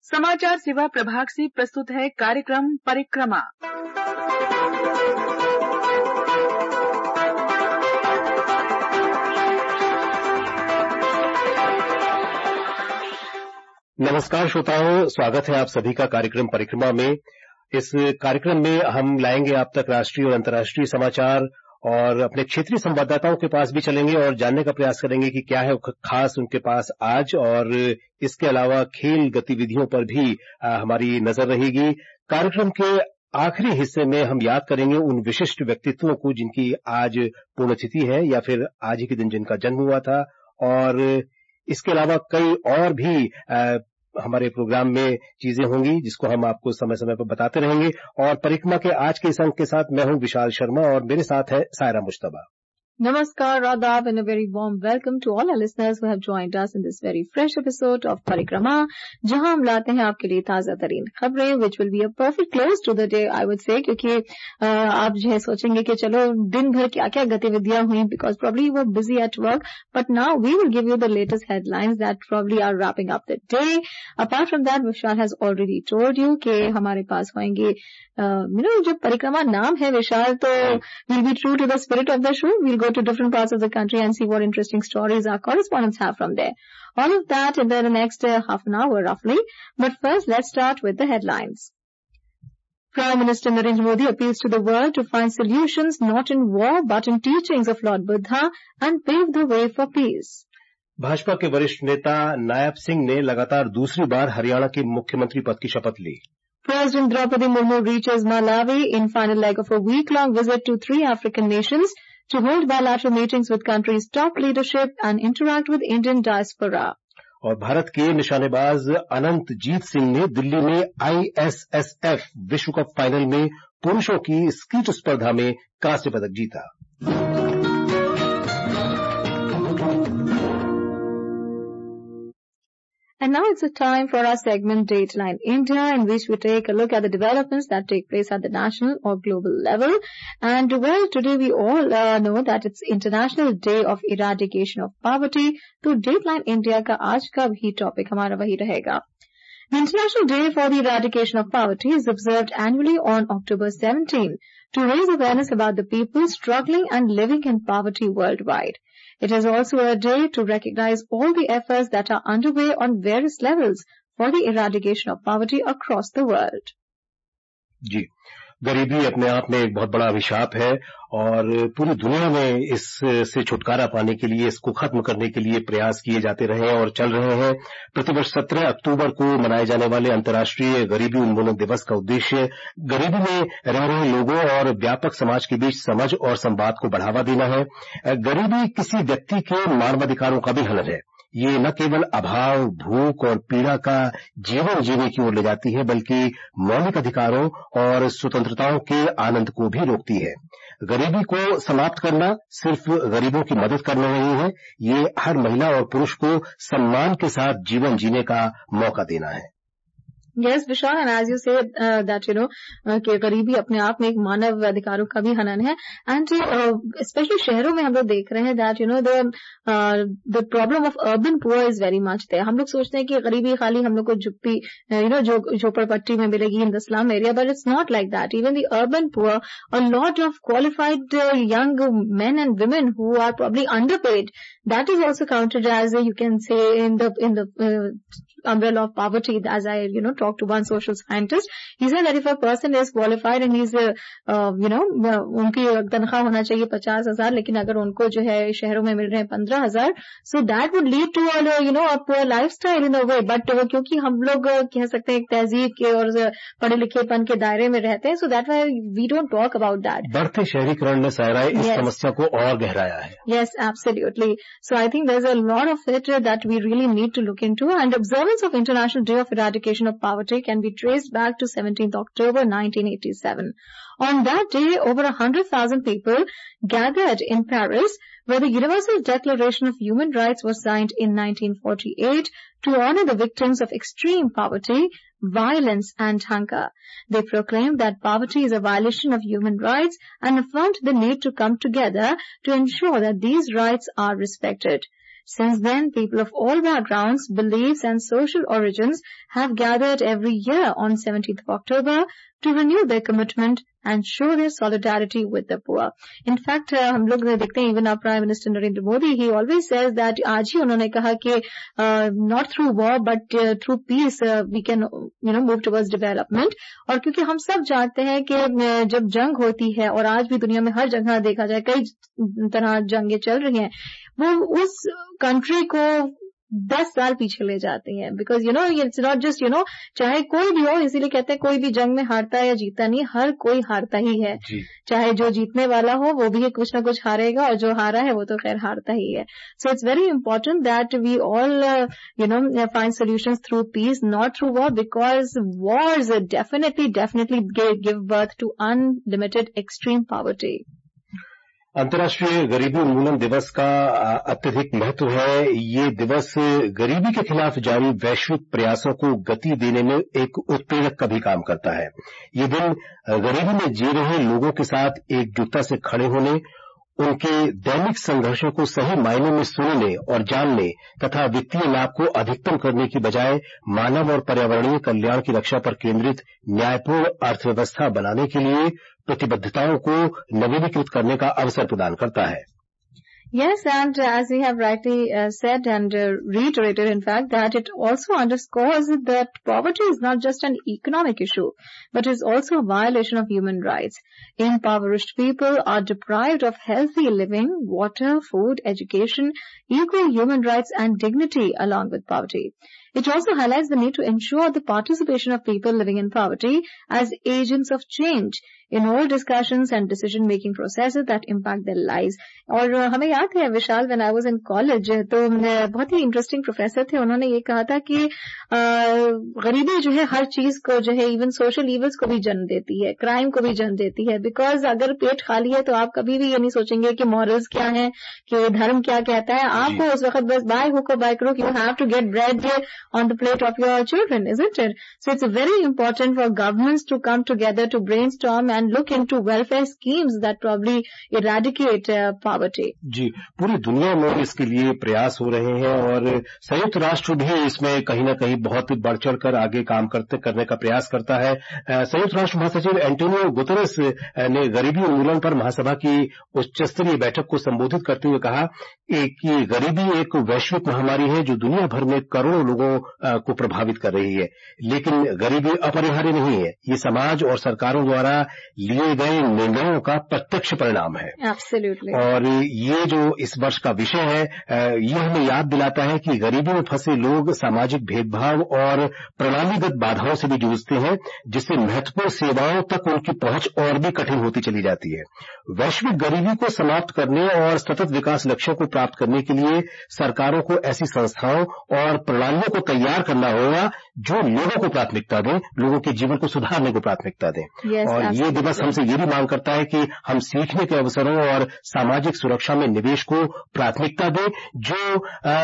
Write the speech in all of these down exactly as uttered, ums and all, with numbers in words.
समाचार सेवा प्रभाग से प्रस्तुत है कार्यक्रम परिक्रमा। नमस्कार श्रोताओं, स्वागत है आप सभी का कार्यक्रम परिक्रमा में। इस कार्यक्रम में हम लाएंगे आप तक राष्ट्रीय और अंतर्राष्ट्रीय समाचार और अपने क्षेत्रीय संवाददाताओं के पास भी चलेंगे और जानने का प्रयास करेंगे कि क्या है खास उनके पास आज, और इसके अलावा खेल गतिविधियों पर भी आ, हमारी नजर रहेगी। कार्यक्रम के आखिरी हिस्से में हम याद करेंगे उन विशिष्ट व्यक्तित्वों को जिनकी आज पुण्यतिथि है या फिर आज ही के दिन जिनका जन्म हुआ था, और इसके अलावा कई और भी आ, हमारे प्रोग्राम में चीजें होंगी जिसको हम आपको समय समय पर बताते रहेंगे। और परिक्रमा के आज के इस अंक के साथ मैं हूं विशाल शर्मा और मेरे साथ है Saira Mushtaba. Namaskar, Radab, and a very warm welcome to all our listeners who have joined us in this very fresh episode of Parikrama, जहां हम लाते हैं आपके लिए ताजा तरीन खबरें, which will be a perfect close to the day, I would say, क्योंकि uh, आप जो है सोचेंगे कि चलो दिन भर क्या क्या गतिविधियां हुई, because probably you were busy at work, but now we will give you the latest headlines that probably are wrapping up the day. Apart from that, Vishal has already told you कि हमारे पास होंगे Uh, you know, जब परिक्रमा नाम है विशाल, तो we'll be true to the spirit of the show. We'll go to different parts of the country and see what interesting stories our correspondents have from there. All of that in the next uh, half an hour roughly. But first, let's start with the headlines. Prime Minister Narendra Modi appeals to the world to find solutions not in war but in teachings of Lord Buddha and pave the way for peace. Bhajpa के वरिष्ठ नेता नायब सिंह ने लगातार दूसरी बार हरियाणा के मुख्यमंत्री पद की शपथ ली। President Draupadi Murmu reaches Malawi in final leg of a week-long visit to three African nations to hold bilateral meetings with country's top leadership and interact with Indian diaspora. और भारत के निशानेबाज अनंतजीत सिंह ने दिल्ली में आई एस एस एफ विश्व cup final में पुरुषों की skeet स्पर्धा में कांस्य पदक जीता। And now it's a time for our segment Dateline India, in which we take a look at the developments that take place at the national or global level. And well, today we all uh, know that it's International Day of Eradication of Poverty. So Dateline India का आज का भी topic हमारा वही रहेगा. The International Day for the Eradication of Poverty is observed annually on October seventeenth to raise awareness about the people struggling and living in poverty worldwide. It is also a day to recognize all the efforts that are underway on various levels for the eradication of poverty across the world. जी, गरीबी अपने आप में एक बहुत बड़ा अभिशाप है और पूरी दुनिया में इससे छुटकारा पाने के लिए, इसको खत्म करने के लिए प्रयास किए जाते रहे और चल रहे हैं। प्रतिवर्ष सत्रह अक्टूबर को मनाए जाने वाले अंतर्राष्ट्रीय गरीबी उन्मूलन दिवस का उद्देश्य गरीबी में रह रहे लोगों और व्यापक समाज के बीच समझ और संवाद को बढ़ावा देना है। गरीबी किसी व्यक्ति के मानवाधिकारों का भी हनन है। ये न केवल अभाव, भूख और पीड़ा का जीवन जीने की ओर ले जाती है, बल्कि मौलिक अधिकारों और स्वतंत्रताओं के आनंद को भी रोकती है। गरीबी को समाप्त करना सिर्फ गरीबों की मदद करना नहीं है, ये हर महिला और पुरुष को सम्मान के साथ जीवन जीने का मौका देना है। Yes, Vishal, and as you said uh, that, you know, uh, कि गरीबी अपने आप में एक मानव अधिकारों का भी हनन है, and uh, especially शहरों में हम लोग देख रहे हैं that, you know, the uh, the problem of urban poor is very much there. हम लोग सोचते हैं कि गरीबी खाली हम लोग को झुप्पी, you know, जो झोपड़पट्टी में मिलेगी in the slum area, but it's not like that. Even the urban poor, a lot of qualified uh, young men and women who are probably underpaid, that is also counted as, uh, you can say, in the in the uh, umbrella of poverty. As I, you know, talked to one social scientist, he said that if a person is qualified and he's, uh, uh, you know, उनकी तनख्वाह होना चाहिए पचास हजार, लेकिन अगर उनको जो है शहरों में मिल रहे हैं पंद्रह हजार, so that would lead to a, you know, a poor lifestyle in a way. But uh, क्योंकि हम लोग uh, कह सकते हैं एक तहजीब के और uh, पढ़े लिखेपन के दायरे में रहते हैं, so that why we don't talk about that. बढ़ते शहरीकरण ने सायरा इस yes. समस्या को और गहराया है. Yes, absolutely. So I think there's a lot of it uh, that we really need to look into, and observance of International Day of Eradication of Poverty can be traced back to seventeenth October nineteen eighty-seven. On that day, over one hundred thousand people gathered in Paris, where the Universal Declaration of Human Rights was signed in nineteen forty-eight to honor the victims of extreme poverty, violence and hunger. They proclaimed that poverty is a violation of human rights and affirmed the need to come together to ensure that these rights are respected. Since then, people of all backgrounds, beliefs and social origins have gathered every year on seventeenth of October to renew their commitment and show their solidarity with the poor. In fact, uh, हम लोग देखते हैं even our Prime Minister Narendra Modi, he always says that आज ही उन्होंने कहा कि uh, not through war but uh, through peace uh, we can you know move towards development. और क्योंकि हम सब जानते हैं कि uh, जब जंग होती है और आज भी दुनिया में हर जगह देखा जाए कई तरह जंगें चल रही हैं, वो उस कंट्री को दस साल पीछे ले जाती हैं. Because you know it's not just you know चाहे कोई भी हो, इसीलिए कहते हैं कोई भी जंग में हारता है या जीता नहीं, हर कोई हारता ही है. चाहे जो जीतने वाला हो वो भी कुछ ना कुछ हारेगा और जो हारा है वो तो खैर हारता ही है. So it's very important that we all you know find solutions through peace, not through war, because wars definitely definitely give birth to unlimited extreme poverty. अंतर्राष्ट्रीय गरीबी उन्मूलन दिवस का अत्यधिक महत्व है. ये दिवस गरीबी के खिलाफ जारी वैश्विक प्रयासों को गति देने में एक उत्प्रेरक का भी काम करता है. ये दिन गरीबी में जी रहे लोगों के साथ एकजुटता से खड़े होने, उनके दैनिक संघर्षों को सही मायने में सुनने और जानने तथा वित्तीय लाभ को अधिकतम करने की बजाय मानव और पर्यावरणीय कल्याण की रक्षा पर केंद्रित न्यायपूर्ण अर्थव्यवस्था बनाने के लिए प्रतिबद्धताओं को नवीनीकृत करने का अवसर प्रदान करता है. Yes, and uh, as we have rightly uh, said and uh, reiterated, in fact, that it also underscores that poverty is not just an economic issue, but is also a violation of human rights. Impoverished people are deprived of healthy living, water, food, education, equal human rights and dignity along with poverty. It also highlights the need to ensure the participation of people living in poverty as agents of change in all discussions and decision-making processes that impact their lives. और हमें याद है विशाल, when I was in college, तो बहुत ही interesting professor थे, उन्होंने ये कहा था कि गरीबी जो है हर चीज को जो है इवन सोशल इवल्स को भी जन्म देती है, क्राइम को भी जन्म देती है. बिकॉज अगर पेट खाली है तो आप कभी भी ये नहीं सोचेंगे कि मॉरल्स क्या है, कि धर्म क्या कहता है. आपको उस वक्त बस बाय हुक और by crook you have to get bread on the plate of your children, isn't it? So it's very important for governments to come together to brainstorm and look into welfare schemes that probably eradicate uh, poverty. जी, पूरी दुनिया में इसके लिए प्रयास हो रहे हैं और संयुक्त राष्ट्र भी इसमें कहीं ना कहीं बहुत बढ़ चढ़ कर आगे काम करते करने का प्रयास करता है. संयुक्त राष्ट्र महासचिव एंटोनियो गुतेरेस ने गरीबी उन्मूलन पर महासभा की उच्च स्तरीय बैठक को संबोधित करते हुए कहा कि गरीबी एक वैश्विक महामारी है जो दुनिया भर में करोड़ों लोगों को प्रभावित कर रही है. लेकिन गरीबी अपरिहार्य नहीं है, ये समाज और सरकारों द्वारा लिए गए निर्णयों का प्रत्यक्ष परिणाम है. Absolutely. और ये जो इस वर्ष का विषय है, ये हमें याद दिलाता है कि गरीबी में फंसे लोग सामाजिक भेदभाव और प्रणालीगत बाधाओं से भी जूझते हैं, जिससे महत्वपूर्ण सेवाओं तक उनकी पहुंच और भी कठिन होती चली जाती है. वैश्विक गरीबी को समाप्त करने और सतत विकास लक्ष्यों को प्राप्त करने के लिए सरकारों को ऐसी संस्थाओं और प्रणालियों को तैयार करना होगा जो लोगों को प्राथमिकता दें, लोगों के जीवन को सुधारने को प्राथमिकता दें. yes, और ये दिवस हमसे ये भी मांग करता है कि हम सीखने के अवसरों और सामाजिक सुरक्षा में निवेश को प्राथमिकता दें, जो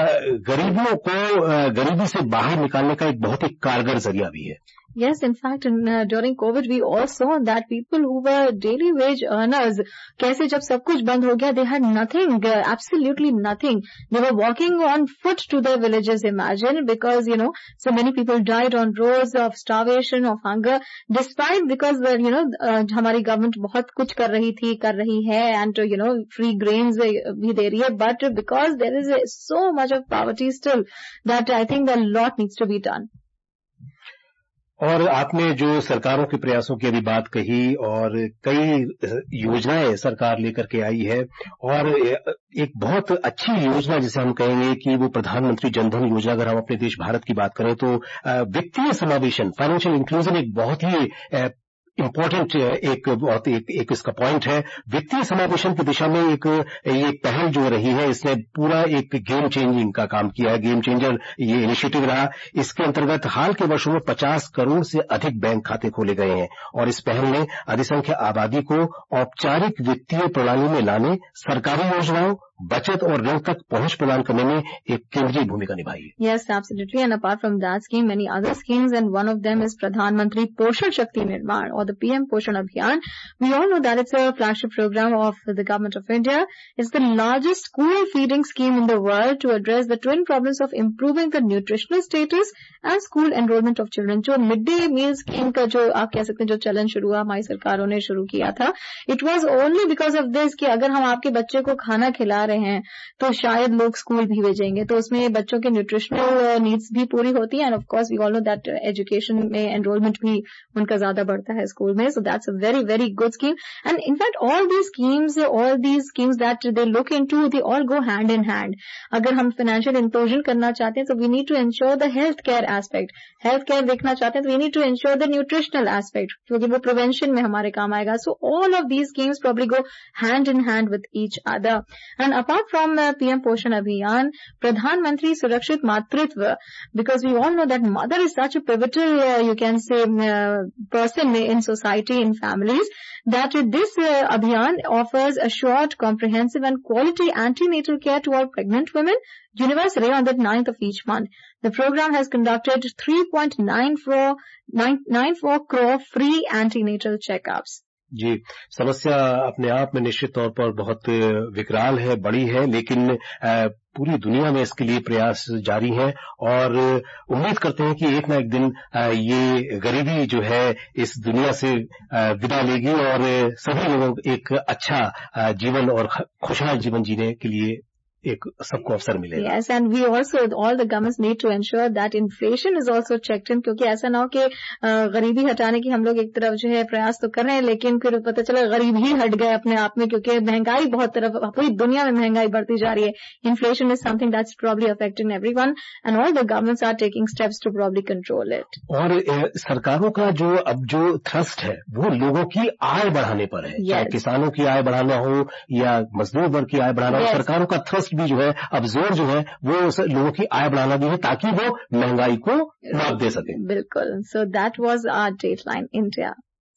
गरीबों को गरीबी से बाहर निकालने का एक बहुत ही कारगर जरिया भी है. Yes, in fact, in, uh, during COVID, we all saw that people who were daily wage earners, कैसे जब सब कुछ बंद हो गया, they had nothing, uh, absolutely nothing. They were walking on foot to their villages, imagine, because, you know, so many people died on roads of starvation, of hunger, despite, because, uh, you know, uh, हमारी government बहुत कुछ कर रही थी, कर रही है, and, uh, you know, free grains uh, भी दे रही है, but because there is uh, so much of poverty still, that I think a lot needs to be done. और आपने जो सरकारों के प्रयासों की अभी बात कही और कई योजनाएं सरकार लेकर के आई है, और एक बहुत अच्छी योजना जिसे हम कहेंगे कि वो प्रधानमंत्री जनधन योजना, अगर हम अपने देश भारत की बात करें तो वित्तीय समावेशन, फाइनेंशियल इंक्लूजन एक बहुत ही इम्पोर्टेंट एक बहुत एक, एक इसका पॉइंट है. वित्तीय समावेशन की दिशा में एक ये पहल जो रही है, इसने पूरा एक गेम चेंजिंग का काम किया है, गेम चेंजर ये इनिशिएटिव रहा. इसके अंतर्गत हाल के वर्षों में पचास करोड़ से अधिक बैंक खाते खोले गए हैं और इस पहल ने अधिसंख्य आबादी को औपचारिक वित्तीय प्रणाली में लाने, सरकारी योजनाओं बचत और ऋण तक पहुंच प्रदान करने में एक केंद्रीय भूमिका निभाई है। Yes, absolutely. And apart from that scheme, many other schemes, and one of them is Pradhan Mantri Poshan Shakti Nirman, or the P M Poshan Abhiyan. We all know that it's a flagship program of the government of India. It's the largest school feeding scheme in the world to address the twin problems of improving the nutritional status and school enrollment of children. जो mid day meal scheme का जो आप कह सकते हैं जो चलन शुरू हुआ, हमारी सरकारों ने शुरू किया था, it was only because of this कि अगर हम आपके बच्चे को खाना खिला रहे हैं तो शायद लोग स्कूल भी भेजेंगे, तो उसमें बच्चों के न्यूट्रिशनल नीड्स भी पूरी होती है, and of course we all know that education में एनरोलमेंट भी उनका ज्यादा बढ़ता है स्कूल में. So that's a very very good scheme. And in fact all these schemes all these schemes that they look into, they all go hand in hand. अगर हम financial inclusion करना चाहते हैं तो we need to ensure the health care aspect. Health care देखना चाहते हैं तो we need to ensure the nutritional aspect, क्योंकि वो प्रिवेंशन में हमारे काम आएगा. So all of these schemes probably go hand in hand with each other. And apart from PM Poshan Abhiyan, प्रधानमंत्री सुरक्षित मातृत्व, because we all know that mother is such a pivotal, uh, you can say, uh, person in society, in families, that this uh, abhiyan offers a short, comprehensive and quality antenatal care to all pregnant women universally on the ninth of each month. The program has conducted three point nine four crore free antenatal checkups. जी, समस्या अपने आप में निश्चित तौर पर बहुत विकराल है, बड़ी है, लेकिन पूरी दुनिया में इसके लिए प्रयास जारी हैं और उम्मीद करते हैं कि एक ना एक दिन ये गरीबी जो है इस दुनिया से विदा लेगी और सभी लोगों को एक अच्छा जीवन और खुशहाल जीवन जीने के लिए एक सबको अवसर मिलेगा. Yes, and we also, all the governments need to ensure that inflation is also checked in, क्योंकि ऐसा ना हो कि गरीबी हटाने की हम लोग एक तरफ जो है प्रयास तो कर रहे हैं, लेकिन फिर पता चला गरीब ही हट गए अपने आप में, क्योंकि महंगाई बहुत तरफ, पूरी दुनिया में महंगाई बढ़ती जा रही है. Inflation is something that's probably affecting everyone, and all the governments are taking steps to probably control it. और सरकारों का जो अब जो थ्रस्ट है वो लोगों की आय बढ़ाने पर है. yes. चाहे किसानों की आय बढ़ाना हो या मजदूर वर्ग की आय बढ़ाना हो, yes. सरकारों का थ्रस्ट भी जो है, अब जोर जो है वो लोगों की आय बढ़ाना भी है ताकि वो महंगाई को मात दे सके. बिल्कुल. So that was our dateline India.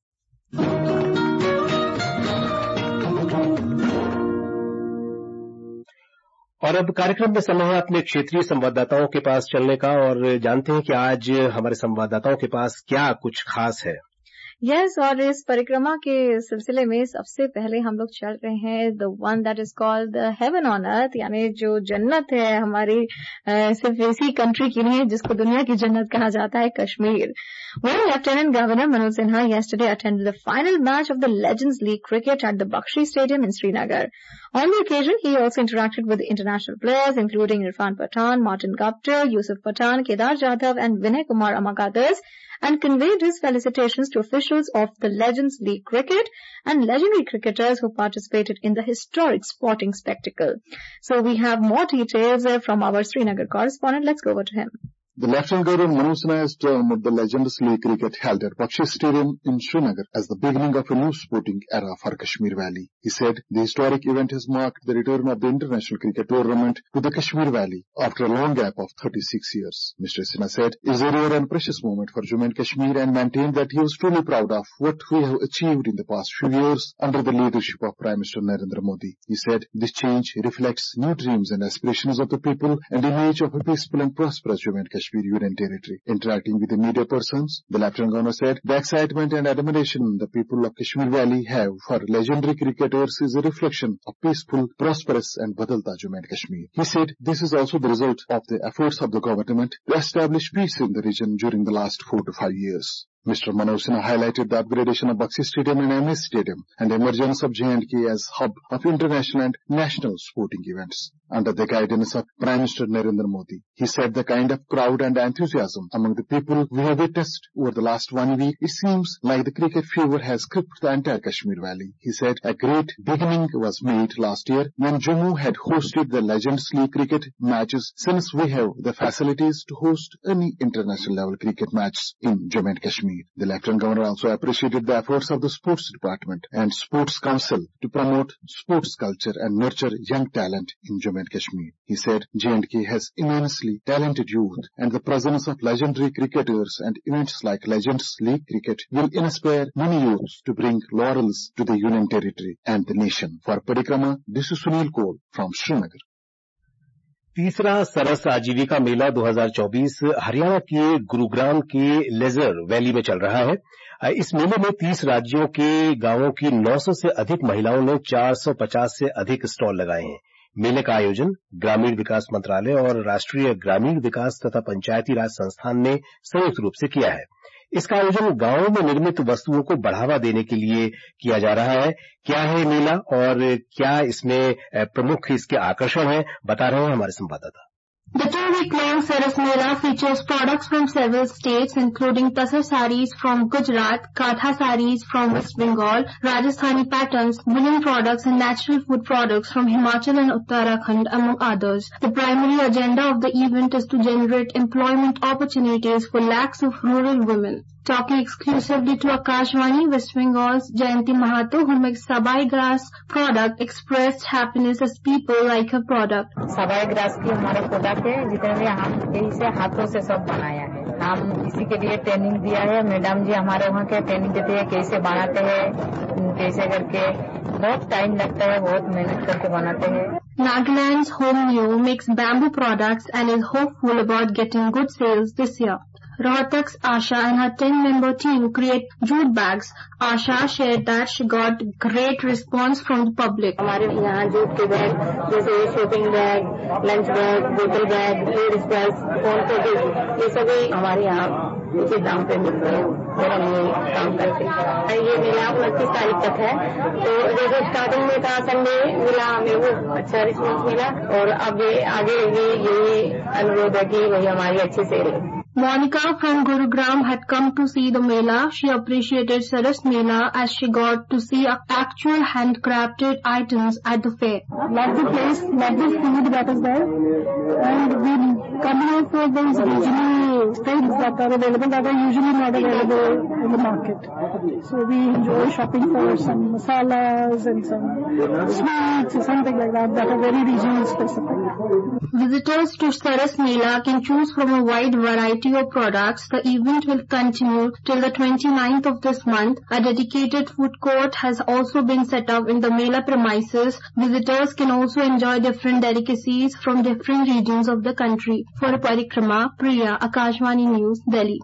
और अब कार्यक्रम में समय है अपने क्षेत्रीय संवाददाताओं के पास चलने का और जानते हैं कि आज हमारे संवाददाताओं के पास क्या कुछ खास है. यस yes, और इस परिक्रमा के सिलसिले में सबसे पहले हम लोग चल रहे हैं the one that is called the heaven on earth, यानी जो जन्नत है हमारी, सिर्फ इसी कंट्री की नहीं जिसको दुनिया की जन्नत कहा जाता है, Kashmir. Well, lieutenant governor Manoj Sinha yesterday attended the final match of the Legends League cricket at the Bakshi Stadium in Srinagar. On the occasion, he also interacted with international players including Irfan Pathan, Martin Guptill, Yusuf Pathan, Kedar Jadhav and Vinay Kumar among others, and conveyed his felicitations to officials of the Legends League cricket and legendary cricketers who participated in the historic sporting spectacle. So we have more details from our Srinagar correspondent. Let's go over to him. The Lieutenant Governor Manoj Sinha has termed the Legends League cricket held at Bakshi Stadium in Srinagar as the beginning of a new sporting era for Kashmir Valley. He said the historic event has marked the return of the international cricket tournament to the Kashmir Valley after a long gap of thirty-six years. Mister Sinha said it is a rare and precious moment for Jammu and Kashmir and maintained that he was truly proud of what we have achieved in the past few years under the leadership of Prime Minister Narendra Modi. He said this change reflects new dreams and aspirations of the people and image of a peaceful and prosperous Jammu and Kashmir Union Territory. Interacting with the media persons, the Lieutenant Governor said the excitement and admiration the people of Kashmir Valley have for legendary cricketers is a reflection of peaceful, prosperous and Badalta Jammu and Kashmir. He said this is also the result of the efforts of the government to establish peace in the region during the last four to five years. Mister Manoj Sinha highlighted the upgradation of Bakshi Stadium and M A Stadium and the emergence of J and K as hub of international and national sporting events under the guidance of Prime Minister Narendra Modi. He said the kind of crowd and enthusiasm among the people we have witnessed over the last one week, it seems like the cricket fever has gripped the entire Kashmir Valley. He said a great beginning was made last year when Jammu had hosted the Legends League cricket matches, since we have the facilities to host any international level cricket matches in Jammu and Kashmir. Kashmir. The Lieutenant Governor also appreciated the efforts of the Sports Department and Sports Council to promote sports culture and nurture young talent in Jammu and Kashmir. He said J and K has immensely talented youth, and the presence of legendary cricketers and events like Legends League Cricket will inspire many youths to bring laurels to the Union Territory and the nation. For Parikrama, this is Sunil Kaul from Srinagar. तीसरा सरस आजीविका मेला दो हज़ार चौबीस हरियाणा के गुरुग्राम के laser valley में चल रहा है। इस मेले में तीस राज्यों के गांवों की नौ सौ से अधिक महिलाओं ने चार सौ पचास से अधिक स्टॉल लगाए हैं। मेले का आयोजन ग्रामीण विकास मंत्रालय और राष्ट्रीय ग्रामीण विकास तथा पंचायती राज संस्थान ने संयुक्त रूप से किया है। इसका आयोजन गांवों में निर्मित वस्तुओं को बढ़ावा देने के लिए किया जा रहा है। क्या है मेला और क्या इसमें प्रमुख इसके आकर्षण है, बता रहे हैं हमारे संवाददाता। The two-week-long Saras Mela features products from several states including Tasar sarees from Gujarat, Katha sarees from West Bengal, Rajasthani patterns, woolen products and natural food products from Himachal and Uttarakhand among others. The primary agenda of the event is to generate employment opportunities for lakhs of rural women. Talking exclusively to Akashvani, West Bengal's Jayanti Mahato, who makes sabai grass product, expressed happiness as people like her product. Sabai grass की हमारा product है, जितने भी हम इसे हाथों से सब बनाया है। हम इसी के लिए ट्रेनिंग दिया है। मैडम जी हमारे वहाँ के ट्रेनिंग देते हैं, कैसे बनाते हैं, कैसे करके। बहुत टाइम लगता है, बहुत मेहनत करके बनाते हैं। Nagaland's Home New makes bamboo products and is hopeful about getting good sales this year. Rohtak's Asha and her ten-member team create jute bags. Asha shared that she got great response from the public. हमारे यहाँ jute के bag जैसे shopping bag, lunch bag, बोतल bag, ladies bag, phone पे ये सभी हमारे यहाँ उचित दाम पे मिलते हैं और हम ये काम करते हैं। ये मेला उनतीस तारीख तक है, तो जैसे स्टार्टिंग में था संडे मिला, हमें वो अच्छा रिस्पॉन्स मिला और अब ये आगे भी यही अनुरोध है कि वही हमारी अच्छी सेल है। Monica from Gurugram had come to see the Mela. She appreciated Saras Mela as she got to see actual handcrafted items at the fair. Love the place, love the food that is there, and we come here for those regional things that are available that are usually not available in the market. So we enjoy shopping for some masalas and some sweets or something like that that are very regional specific. Visitors to Saras Mela can choose from a wide variety of products. The event will continue till the twenty-ninth of this month. A dedicated food court has also been set up in the Mela premises. Visitors can also enjoy different delicacies from different regions of the country. For Parikrama, Priya, Akashvani News, Delhi.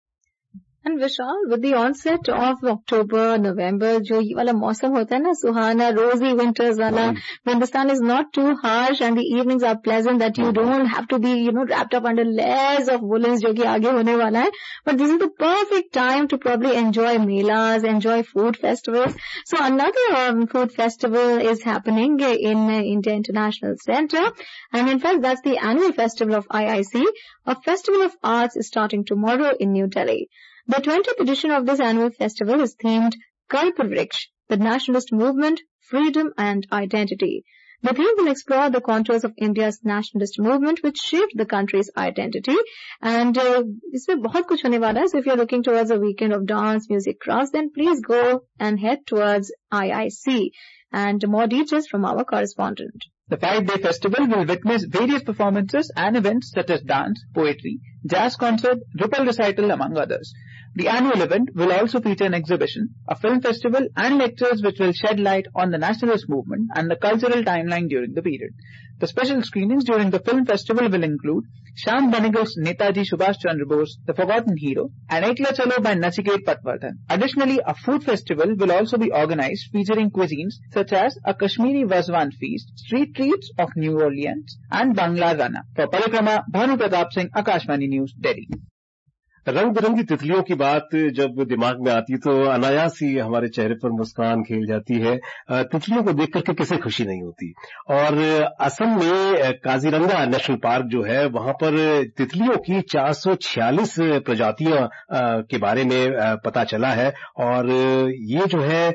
And Vishal, with the onset of October, November, जो ये वाला मौसम होता है ना, सुहाना, rosy winters वाला, when the sun is not too harsh and the evenings are pleasant, that you don't have to be, you know, wrapped up under layers of woolens जो कि आगे होने वाला है. But this is the perfect time to probably enjoy melas, enjoy food festivals. So another um, food festival is happening in uh, India International Center, and in fact that's the annual festival of I I C. A festival of arts is starting tomorrow in New Delhi. The twentieth edition of this annual festival is themed Kalpavriksha, the nationalist movement, freedom and identity. The theme will explore the contours of India's nationalist movement which shaped the country's identity, and uh, इसमें बहुत कुछ होने वाला है. So if you're looking towards a weekend of dance, music, crafts, then please go and head towards I I C. And more details from our correspondent. The five-day festival will witness various performances and events such as dance, poetry, jazz concert, ripple recital among others. The annual event will also feature an exhibition, a film festival and lectures which will shed light on the nationalist movement and the cultural timeline during the period. The special screenings during the film festival will include Shyam Benegal's Netaji Subhash Chandra Bose, The Forgotten Hero, and Ekla Chalo by Nachiket Patwardhan. Additionally, a food festival will also be organized featuring cuisines such as a Kashmiri Wazwan feast, street treats of New Orleans, and Bangla Rana. For Parikrama, Bhanu Pratap Singh, Akashvani News, Delhi. रंग बिरंगी तितलियों की बात जब दिमाग में आती तो अनायास ही हमारे चेहरे पर मुस्कान खेल जाती है. तितलियों को देख करके किसे खुशी नहीं होती. और असम में काजीरंगा नेशनल पार्क जो है वहां पर तितलियों की चार सौ छियालीस प्रजातियों के बारे में पता चला है. और ये जो है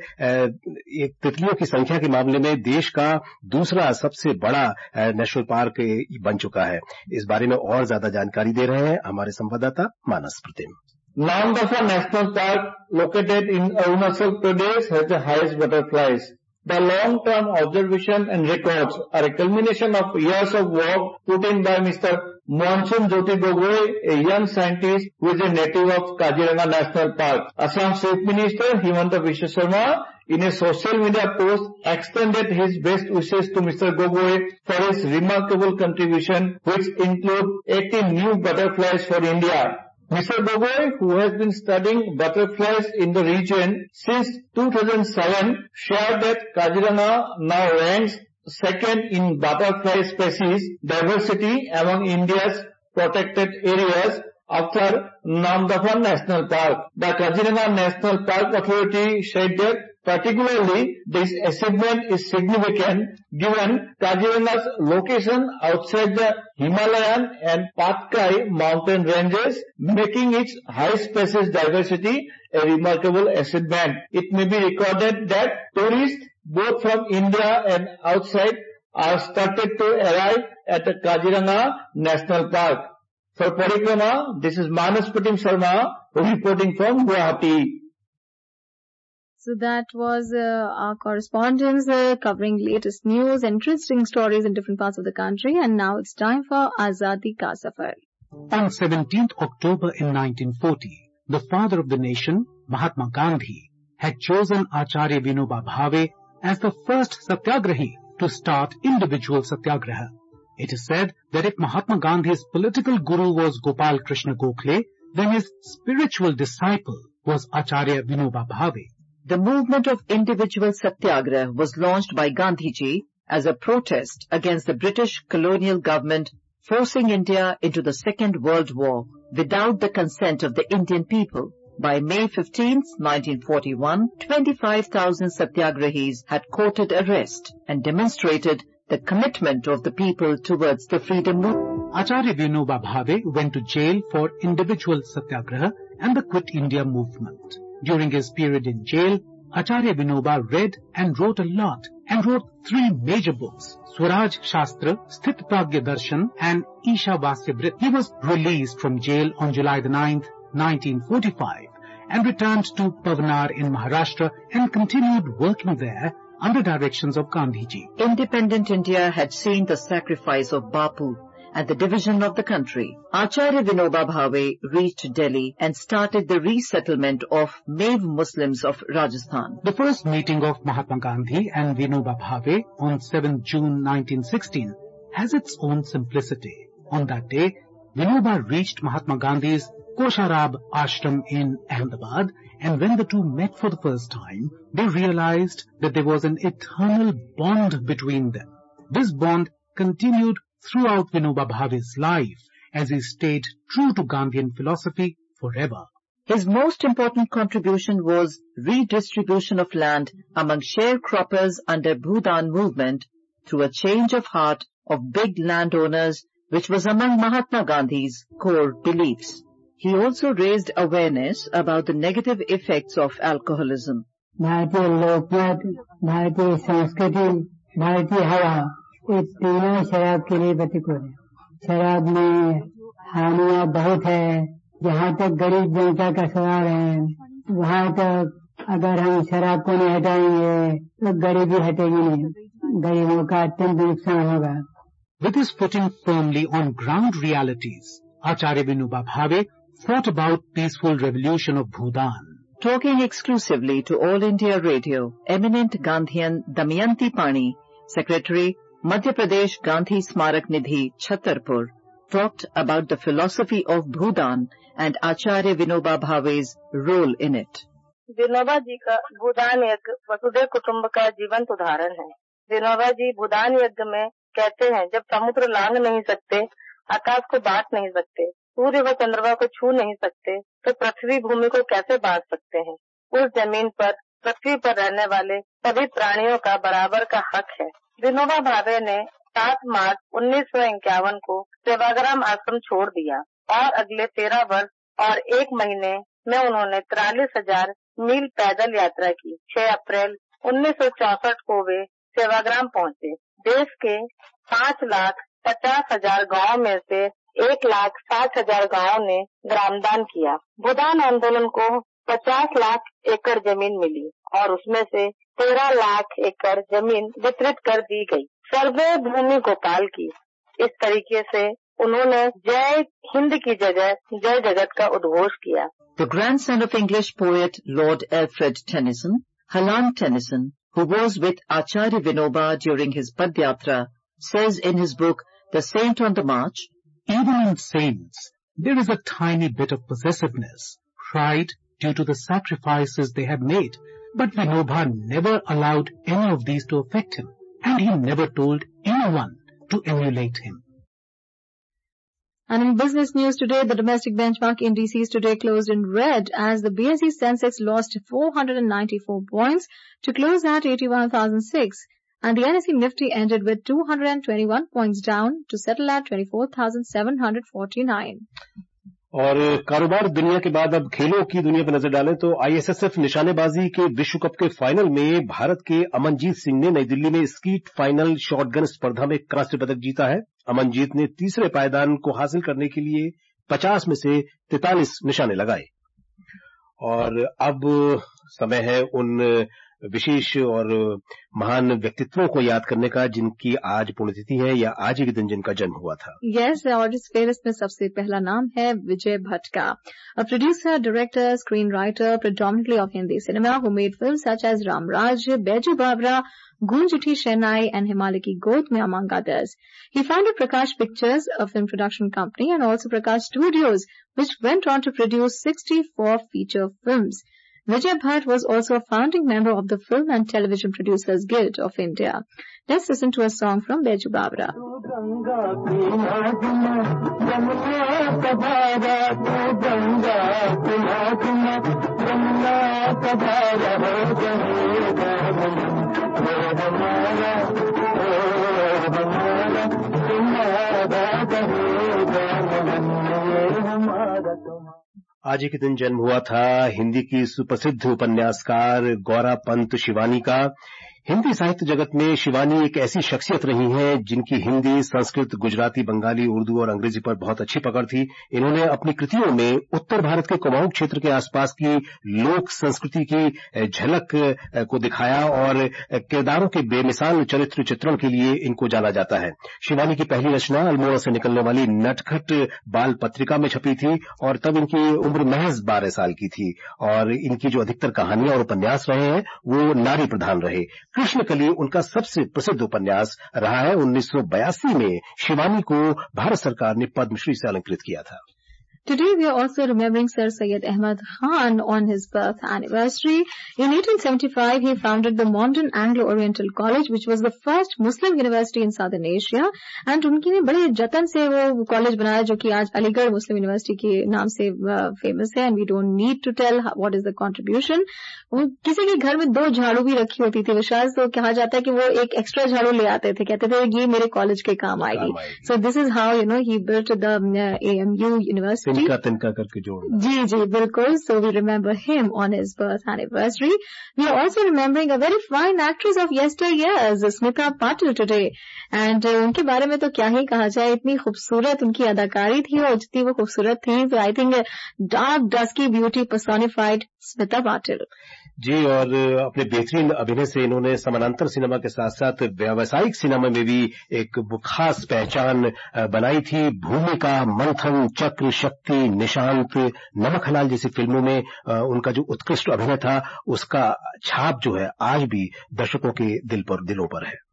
एक तितलियों की संख्या के मामले में देश का दूसरा सबसे बड़ा नेशनल पार्क बन चुका है. इस बारे में और ज्यादा जानकारी दे रहे हैं हमारे संवाददाता मानस प्रतिम. Namdapha National Park, located in Arunachal Pradesh, has the highest butterflies. The long-term observation and records are a culmination of years of work put in by Mister Monsoon Jyoti Gogoi, a young scientist who is a native of Kaziranga National Park. Assam Chief Minister Himanta Biswa Sarma, in a social media post, extended his best wishes to Mister Gogoi for his remarkable contribution, which include eighteen new butterflies for India. Mister Gogoi, who has been studying butterflies in the region since two thousand seven, shared that Kaziranga now ranks second in butterfly species diversity among India's protected areas after Namdapha National Park. The Kaziranga National Park Authority said that particularly this achievement is significant given Kaziranga's location outside the Himalayan and Patkai mountain ranges, making its high species diversity a remarkable achievement. It may be recorded that tourists both from India and outside are started to arrive at the Kaziranga National Park. For Parikrama, this is Manas Pratim Sharma reporting from Guwahati. So that was uh, our correspondence uh, covering latest news, interesting stories in different parts of the country. And now it's time for Azadi Ka Safar. On seventeenth October in nineteen forty, the father of the nation, Mahatma Gandhi, had chosen Acharya Vinoba Bhave as the first satyagrahi to start individual satyagraha. It is said that if Mahatma Gandhi's political guru was Gopal Krishna Gokhale, then his spiritual disciple was Acharya Vinoba Bhave. The movement of individual satyagraha was launched by Gandhiji as a protest against the British colonial government forcing India into the Second World War without the consent of the Indian people. By May fifteenth, nineteen forty-one, twenty-five thousand satyagrahis had courted arrest and demonstrated the commitment of the people towards the freedom movement. Acharya Vinoba Bhave went to jail for individual satyagraha and the Quit India movement. During his period in jail, Acharya Vinoba read and wrote a lot and wrote three major books, Swaraj Shastra, Sthit Pragya Darshan and Ishavasya Vrit. He was released from jail on July the ninth, nineteen forty-five and returned to Pavanar in Maharashtra and continued working there under directions of Gandhiji. Independent India had seen the sacrifice of Bapu and the division of the country. Acharya Vinoba Bhave reached Delhi and started the resettlement of Mave Muslims of Rajasthan. The first meeting of Mahatma Gandhi and Vinoba Bhave on seventh June nineteen sixteen has its own simplicity. On that day, Vinoba reached Mahatma Gandhi's Kosharab ashram in Ahmedabad, and when the two met for the first time, they realized that there was an eternal bond between them. This bond continued throughout Vinoba Bhave's life as he stayed true to Gandhian philosophy forever. His most important contribution was redistribution of land among sharecroppers under Bhudan movement through a change of heart of big landowners, which was among Mahatma Gandhi's core beliefs. He also raised awareness about the negative effects of alcoholism. भारतीय लोकमत, भारतीय संस्कृति, भारतीय हवा, ये तीनों शराब के लिए प्रतिकूल है. शराब में हानियां बहुत है. जहाँ तक गरीब जनता का सवाल है, वहाँ तक अगर हम शराब को नहीं हटाएंगे, तो गरीबी हटेगी नहीं. गरीबों का अत्यंत नुकसान होगा. With his footing firmly on ground realities, Acharya Vinoba Bhave thought about peaceful revolution of Bhutan. Talking exclusively to All India Radio, eminent Gandhian Damayanti Pani, Secretary, Madhya Pradesh Gandhi Smarak Nidhi, Chhattarpur, talked about the philosophy of Bhutan and Acharya Vinoba Bhave's role in it. Vinoba ji का भूदान यज्ञ वसुधैव कुटुंब का जीवंत उदाहरण है. विनोबा जी भूदान यज्ञ में कहते हैं, जब समुद्र लांग नहीं सकते, आकाश को बांट नहीं सकते, सूर्य व चंद्रमा को छू नहीं सकते, तो पृथ्वी भूमि को कैसे बांट सकते हैं? उस जमीन पर पृथ्वी पर रहने वाले सभी प्राणियों का बराबर का हक है. विनोबा भावे ने सात मार्च उन्नीस सौ इक्यावन को सेवाग्राम आश्रम छोड़ दिया और अगले तेरह वर्ष और एक महीने में उन्होंने तिरालीस हजार मील पैदल यात्रा की. छह अप्रैल उन्नीस सौ चौसठ को वे सेवाग्राम पहुंचे. देश के पाँच लाख पचास हजार गाँव में से एक लाख साठ हजार गाँवों ने ग्रामदान किया। भूदान आंदोलन को पचास लाख एकड़ जमीन मिली और उसमें से तेरह लाख एकड़ जमीन वितरित कर दी गई। सर्वे भूमि गोपाल की। इस तरीके से उन्होंने जय हिंद की जगह जय जगत का उद्घोष किया। The grandson of English poet Lord Alfred Tennyson, Hallam Tennyson, who was with Acharya Vinoba during his Padyatra, says in his book The Saint on the March, even in saints, there is a tiny bit of possessiveness, pride due to the sacrifices they have made. But Vinoba never allowed any of these to affect him, and he never told anyone to emulate him. And in business news today, the domestic benchmark indices today closed in red as the B S E Sensex lost four hundred ninety-four points to close at eighty-one thousand six, and the N S E Nifty ended with two hundred twenty-one points down to settle at twenty-four thousand seven hundred forty-nine. और कारोबार दुनिया के बाद अब खेलों की दुनिया पर नजर डालें तो आई एस एस एफ निशानेबाजी के विश्व कप के फाइनल में भारत के अमनजीत सिंह ने नई दिल्ली में स्कीट फाइनल शॉटगन स्पर्धा में कांस्य पदक जीता है। अमनजीत ने तीसरे पायदान को हासिल करने के लिए पचास में से तैंतालीस निशाने लगाए। और अब समय है उन विशेष और महान व्यक्तित्वों को याद करने का जिनकी आज पुण्यतिथि है या आज ही के दिन जिनका जन्म हुआ था। यस yes, और इस फेहरिस्त में सबसे पहला नाम है विजय भट्ट का। A producer, director, screen writer predominantly of Hindi cinema who made films such as Ramraj, Baiju Bawra, Gunj Uthi Shehnai and Himalay Ki God Mein among others. He founded Prakash Pictures, a film production company, and also Prakash Studios, which went on to produce sixty-four feature films. Vijay Bhatt was also a founding member of the Film and Television Producers Guild of India. Let's listen to a song from Baiju Bawra. आज ही के दिन जन्म हुआ था हिंदी की सुप्रसिद्ध उपन्यासकार गौरा पंत शिवानी का। हिंदी साहित्य जगत में शिवानी एक ऐसी शख्सियत रही हैं जिनकी हिंदी, संस्कृत, गुजराती, बंगाली, उर्दू और अंग्रेजी पर बहुत अच्छी पकड़ थी। इन्होंने अपनी कृतियों में उत्तर भारत के कुमाऊं क्षेत्र के आसपास की लोक संस्कृति की झलक को दिखाया और किरदारों के बेमिसाल चरित्र चित्रण के लिए इनको जाना जाता है। शिवानी की पहली रचना अल्मोड़ा से निकलने वाली नटखट बाल पत्रिका में छपी थी और तब इनकी उम्र महज बारह साल की थी और इनकी जो अधिकतर कहानियां और उपन्यास रहे हैं वो नारी प्रधान रहे। कृष्णकली उनका सबसे प्रसिद्ध उपन्यास रहा है। उन्नीस सौ बयासी में शिवानी को भारत सरकार ने पद्मश्री से अलंकृत किया था। Today we are also remembering Sir Syed Ahmad Khan on his birth anniversary. In eighteen seventy-five, he founded the Modern Anglo-Oriental College, which was the first Muslim university in Southern Asia. And उनकी ने बड़े जतन से वो college बनाया जो कि आज अलीगढ़ मुस्लिम यूनिवर्सिटी के नाम से फेमस है। And we don't need to tell what is the contribution. किसी के घर में दो झाड़ू भी रखी होती थी विशाल, तो कहा जाता है कि वो एक एक्स्ट्रा झाड़ू ले आते थे, कहते थे ये मेरे कॉलेज के काम आएगी। So this is how you know he built the A M U University. तिनका तिनका करके जोड़ना। जी जी बिल्कुल। So we remember him on his birth anniversary. We are also remembering a very fine actress of yesteryears, Smita Patil today. And uh, उनके बारे में तो क्या ही कहा जाए, इतनी खूबसूरत उनकी अदाकारी थी और जितनी वो खूबसूरत थी, तो I think dark dusky beauty personified Smita Patil ji. और अपने बेहतरीन अभिनय से इन्होंने समानांतर सिनेमा के साथ साथ व्यावसायिक सिनेमा में भी एक खास पहचान बनाई थी। भूमिका, मंथन, चक्र, शक्ति, निशांत, नमक हलाल जैसी फिल्मों में उनका जो उत्कृष्ट अभिनय था उसका छाप जो है आज भी दर्शकों के दिल पर दिलों पर है।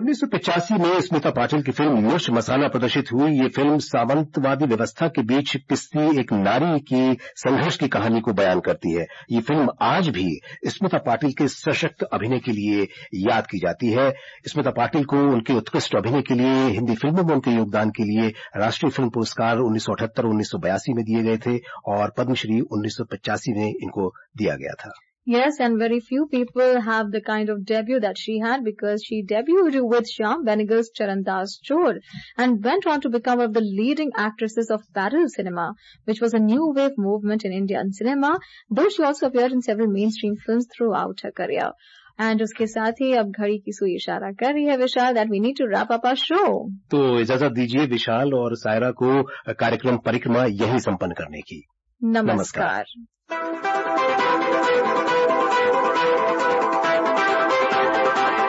उन्नीस सौ पचासी में स्मिता पाटिल की फिल्म मिर्च मसाला प्रदर्शित हुई। ये फिल्म सामंतवादी व्यवस्था के बीच पिसती एक नारी की संघर्ष की कहानी को बयान करती है। ये फिल्म आज भी स्मिता पाटिल के सशक्त अभिनय के लिए याद की जाती है। स्मिता पाटिल को उनके उत्कृष्ट अभिनय के लिए, हिंदी फिल्मों में उनके योगदान के लिए राष्ट्रीय फिल्म पुरस्कार उन्नीस सौ अठहत्तर उन्नीस सौ बयासी में दिए गए थे और पद्मश्री उन्नीस सौ पचासी में इनको दिया गया था। Yes, and very few people have the kind of debut that she had, because she debuted with Shyam Benegal's Charandas Chor and went on to become one of the leading actresses of parallel cinema, which was a new wave movement in Indian cinema, though she also appeared in several mainstream films throughout her career. And उसके साथ ही अब घड़ी की सुई इशारा कर रही है विशाल that we need to wrap up our show. तो इजाजत दीजिए विशाल और सायरा को कार्यक्रम परिक्रमा यही संपन्न करने की। नमस्कार, नमस्कार।